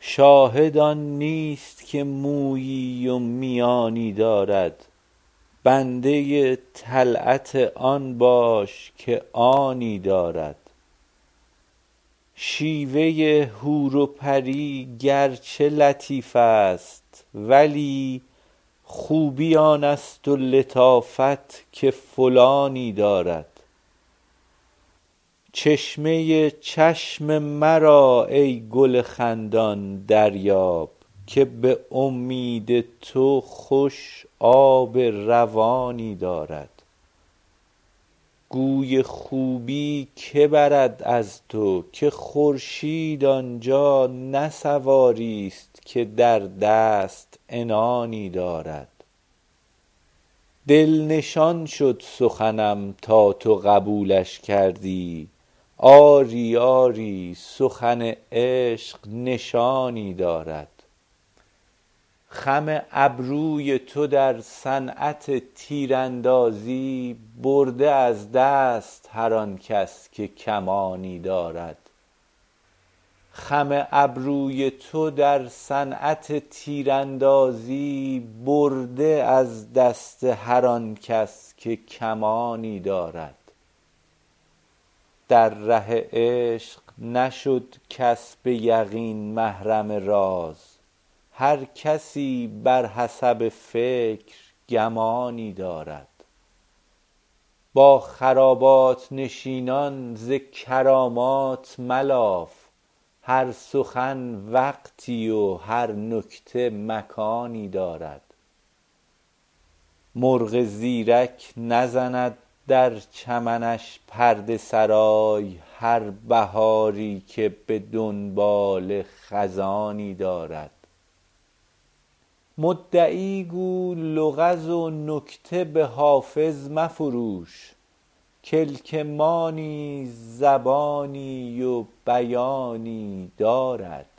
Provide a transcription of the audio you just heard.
شاهد آن نیست که مویی و میانی دارد، بنده طلعت آن باش که آنی دارد. شیوه حور و پری گرچه لطیف است، ولی خوبی آن است و لطافت که فلانی دارد. چشمه چشم مرا ای گل خندان دریاب، که به امید تو خوش آب روانی دارد. گوی خوبی که برد از تو، که خورشید آنجا نه سواری است که در دست عنانی دارد. دل نشان شد سخنم تا تو قبولش کردی، آری آری سخن عشق نشانی دارد. خم ابروی تو در صنعت تیراندازی، برده از دست هر آن کس که کمانی دارد. خم ابروی تو در صنعت تیراندازی، برده از دست هر آن کس که کمانی دارد. در ره عشق نشد کس به یقین محرم راز، هر کسی بر حسب فکر گمانی دارد. با خرابات نشینان ز کرامات ملاف، هر سخن وقتی و هر نکته مکانی دارد. مرغ زیرک نزند در چمنش پرده سرای، هر بهاری که به دنبال خزانی دارد. مدعی گو لغز و نکته به حافظ مفروش، کلک ما نیز زبانی و بیانی دارد.